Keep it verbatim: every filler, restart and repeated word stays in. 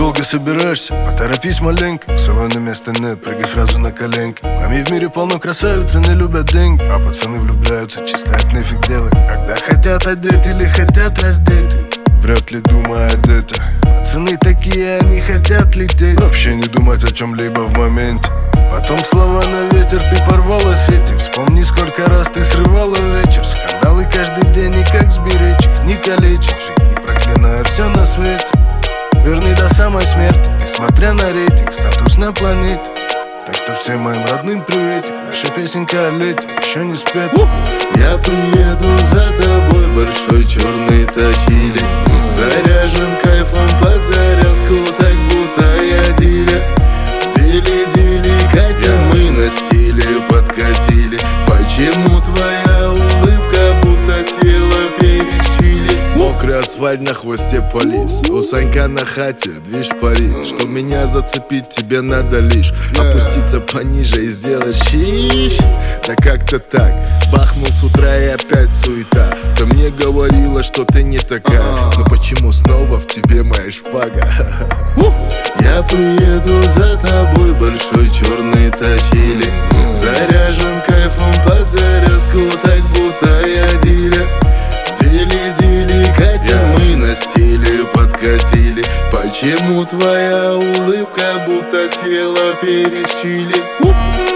долго собираешься? Поторопись маленько, в салоне места нет, прыгай сразу на коленки. Маме в мире полно красавиц, не любят деньги, а пацаны влюбляются, чисто от нефиг делать. Когда хотят одеть или хотят раздеть, вряд ли думают это. Пацаны такие, они хотят лететь, вообще не думать о чем-либо в моменте. Потом слова на ветер, ты порвала сети. Вспомни, сколько раз ты срывала вечер. Скандалы каждый день, и как сберечь их, не калечить, жить не проклиная все на свете. Верни до самой смерти, несмотря на рейтинг, статус на планете. Так что всем моим родным приветик, наша песенка о лете еще не спета. Я приеду за тобой, большой черный тачили, заряжен кайфом под зарядку, так будто я дилер. Дили-дили, Катя, мы на стиле подкатили. Почему твоя улыбка будто съела перец чили? Мокрый асфальт, на хвосте полис, у Санька на хате движ пари. Что меня зацепить, тебе надо лишь опуститься пониже и сделать щиш. Да как-то так, бахнул с утра и опять суета. Ты мне говорила, что ты не такая, но почему снова в тебе моя шпага? Я приеду за тобой, большой черный тачили, заряжен кайфом под зарядку, так будто я дилер. Дили-дили, Катя, мы на стиле подкатили. Почему твоя улыбка будто съела перец чили?